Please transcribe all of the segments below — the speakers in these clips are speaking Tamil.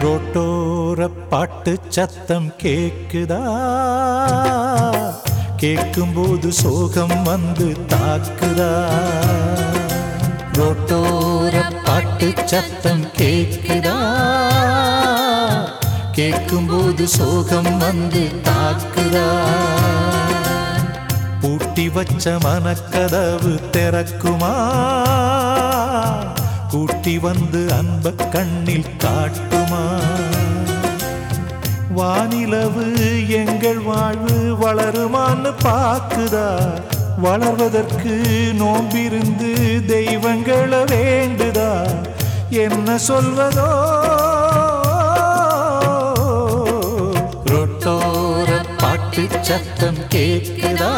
ரோட்டோர பாட்டு சத்தம் கேக்குதா? கேட்கும்போது சோகம் வந்து தாக்குதா? ரோட்டோர பாட்டு சத்தம் கேக்குதா? கேட்கும்போது சோகம் வந்து தாக்குதா? பூட்டி வச்ச மனக்கதவு திறக்குமா? கூட்டி வந்து அன்ப கண்ணில் காட்டுமா? வானிலவு எங்கள் வாழ்வு வளருமான்னு பாக்குதா? வளர்வதற்கு நோம்பிருந்து தெய்வங்களை வேண்டுதா? என்ன சொல்வதோ? ரோட்டோர பாட்டு சத்தம் கேட்குதா?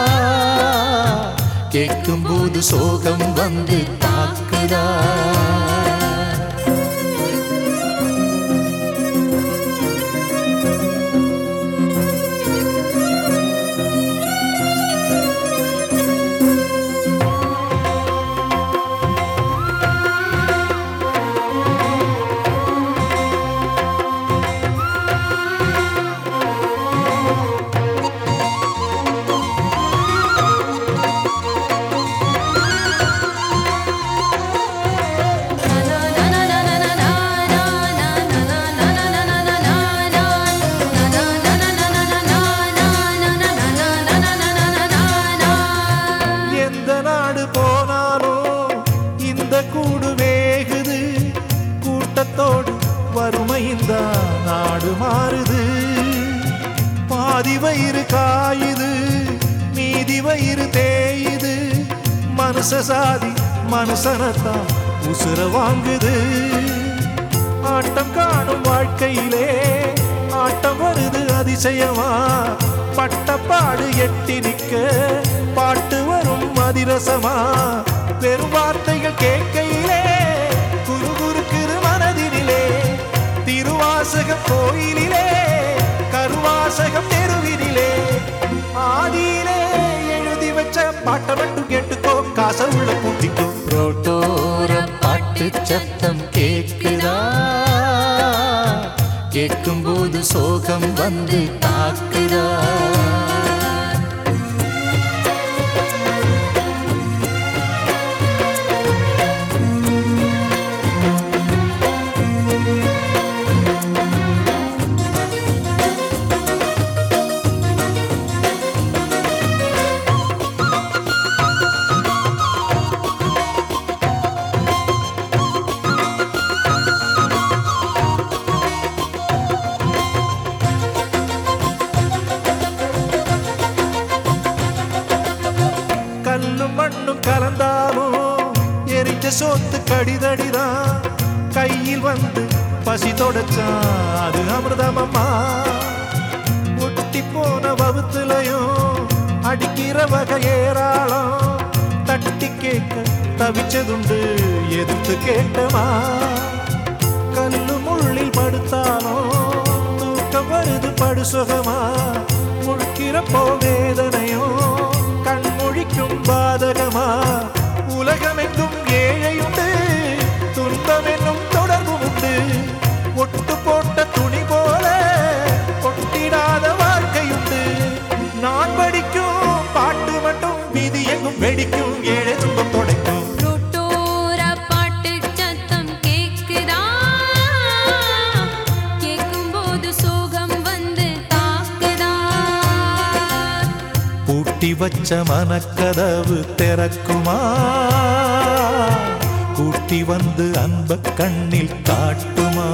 கேட்கும்போது சோகம் வந்து தாக்குதா? கூடு வேகுது, கூட்டத்தோடு வறுமையின்தான் நாடு மாறுது. பாதி வயிறு காயுது, மீதி வயிறு தேயுது. மனுஷ சாதி மனுஷனத்தான் உசுர வாங்குது. ஆட்டம் காணும் வாழ்க்கையிலே ஆட்டம் வருது அதிசயமா. பட்டப்பாடு எட்டி நிற்க பாட்டு வரும் அதிரசமா. பெரும் வார்த்தைகள் கேட்கையிலே குறுகுறுக்குது மனதினிலே. திருவாசகம் கோயிலிலே கருவாசகம் தெருவினிலே. ஆதியிலே எழுதி வச்ச பாட்டை மட்டும் கேட்டுக்கோ, காசை உள்ள பூட்டிக்கோ. ரோட்டோர பாட்டு சத்தம் கேட்குதா? கேட்கும்போது சோகம் வந்து தாக்குதா? கல்லும் மண்ணும் கலந்தாலும் எரிச்ச சோத்து கடிதடிதான். கையில் வந்து பசி தொடச்சான் அது அமிர்தமம்மா. ஒட்டி போன வவுத்துலையும் அடிக்கிற வகை ஏராளம். தட்டி கேட்க தவிச்சதுண்டு எதிர்த்து கேட்டமா. கல்லு முள்ளில் படுத்தாலும் தூக்கம் வருது படுசுகமா. முழுக்கிறப்போ வேதனையும் கண்மொழிக்கும் பாதகமா. உலகமெங்கும் ஏழையுண்டு, துன்பம் என்னும் தொடர்பு உண்டு. ஒட்டு போட்ட துணி போல ஒட்டிடாத வாழ்க்கையுண்டு. நான் படிக்கும் பாட்டு மட்டும் வீதி எங்கும் வெடிக்கும், ஏழை துன்பம் தொடைக்கும். பூட்டி வச்ச மனக்கதவு திறக்குமா? கூட்டி வந்து அன்ப கண்ணில் காட்டுமா?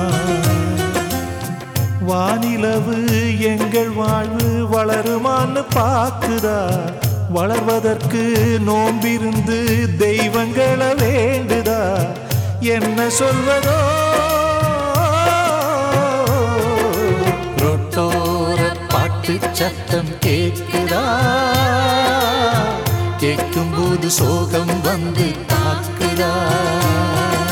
வானிலவு எங்கள் வாழ்வு வளருமான்னு பாக்குதா? வளர்வதற்கு நோம்பிருந்து தெய்வங்களை வேண்டுதா? என்ன சொல்வதோ? ரோட்டோர பாட்டு சத்தம் கேட்குதா? கேட்கும்போது சோகம் வந்து தாக்குதா?